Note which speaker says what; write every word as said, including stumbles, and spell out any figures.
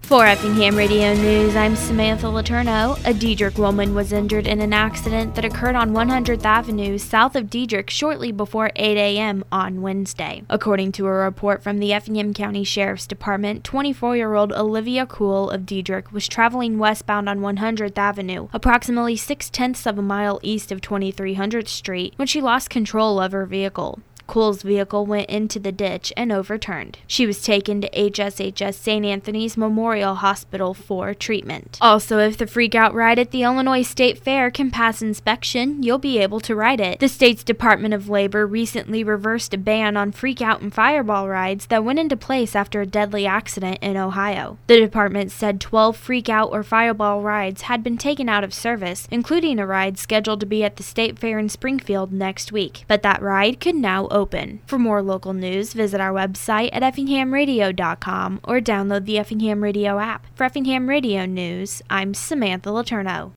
Speaker 1: For Effingham Radio News, I'm Samantha Letourneau. A Diedrich woman was injured in an accident that occurred on one hundredth Avenue south of Diedrich shortly before eight a.m. on Wednesday. According to a report from the Effingham County Sheriff's Department, twenty-four-year-old Olivia Kuhl of Diedrich was traveling westbound on one hundredth Avenue, approximately six-tenths of a mile east of twenty-three hundredth Street, when she lost control of her vehicle. Kuhl's vehicle went into the ditch and overturned. She was taken to H S H S Saint Anthony's Memorial Hospital for treatment. Also, if the freak-out ride at the Illinois State Fair can pass inspection, you'll be able to ride it. The state's Department of Labor recently reversed a ban on freak-out and fireball rides that went into place after a deadly accident in Ohio. The department said twelve freak-out or fireball rides had been taken out of service, including a ride scheduled to be at the State Fair in Springfield next week, but that ride could now open. Open. For more local news, visit our website at effingham radio dot com or download the Effingham Radio app. For Effingham Radio News, I'm Samantha Letourneau.